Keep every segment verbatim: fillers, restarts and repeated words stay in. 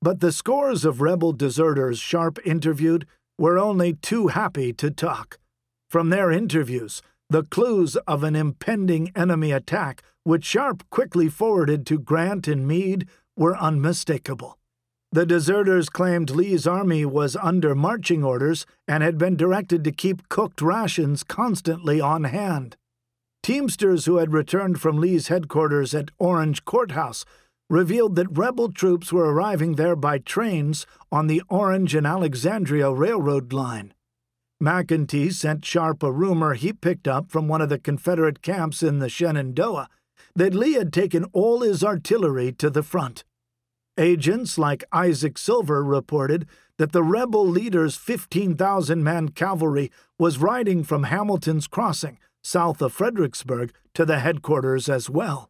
But the scores of rebel deserters Sharp interviewed were only too happy to talk. From their interviews, the clues of an impending enemy attack, which Sharp quickly forwarded to Grant and Meade, were unmistakable. The deserters claimed Lee's army was under marching orders and had been directed to keep cooked rations constantly on hand. Teamsters who had returned from Lee's headquarters at Orange Courthouse revealed that rebel troops were arriving there by trains on the Orange and Alexandria Railroad line. McEntee sent Sharp a rumor he picked up from one of the Confederate camps in the Shenandoah that Lee had taken all his artillery to the front. Agents like Isaac Silver reported that the rebel leader's fifteen thousand man cavalry was riding from Hamilton's Crossing, south of Fredericksburg, to the headquarters as well.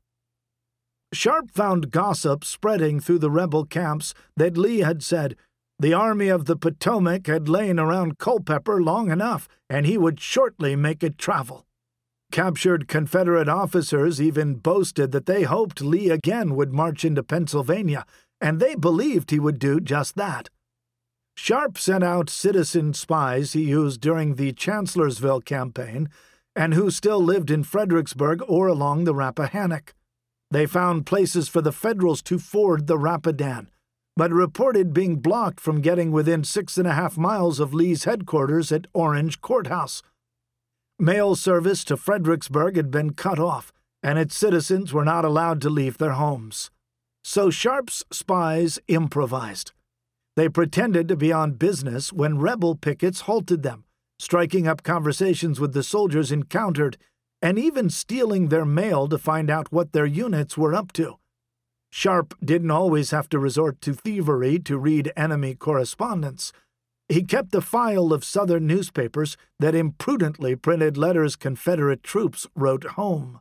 Sharp found gossip spreading through the rebel camps that Lee had said the Army of the Potomac had lain around Culpeper long enough, and he would shortly make it travel. Captured Confederate officers even boasted that they hoped Lee again would march into Pennsylvania, and they believed he would do just that. Sharp sent out citizen spies he used during the Chancellorsville campaign, and who still lived in Fredericksburg or along the Rappahannock. They found places for the Federals to ford the Rapidan, but reported being blocked from getting within six and a half miles of Lee's headquarters at Orange Courthouse. Mail service to Fredericksburg had been cut off, and its citizens were not allowed to leave their homes. So Sharp's spies improvised. They pretended to be on business when rebel pickets halted them, striking up conversations with the soldiers encountered, and even stealing their mail to find out what their units were up to. Sharp didn't always have to resort to thievery to read enemy correspondence. He kept a file of Southern newspapers that imprudently printed letters Confederate troops wrote home.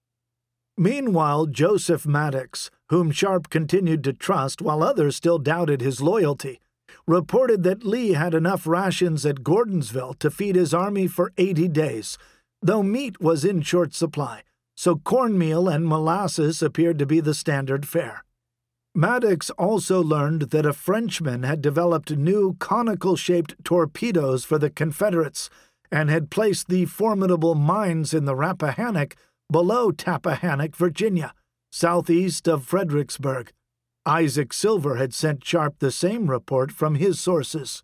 Meanwhile, Joseph Maddox, whom Sharp continued to trust while others still doubted his loyalty, reported that Lee had enough rations at Gordonsville to feed his army for eighty days, though meat was in short supply, so cornmeal and molasses appeared to be the standard fare. Maddox also learned that a Frenchman had developed new conical-shaped torpedoes for the Confederates and had placed the formidable mines in the Rappahannock below Tappahannock, Virginia, southeast of Fredericksburg. Isaac Silver had sent Sharp the same report from his sources.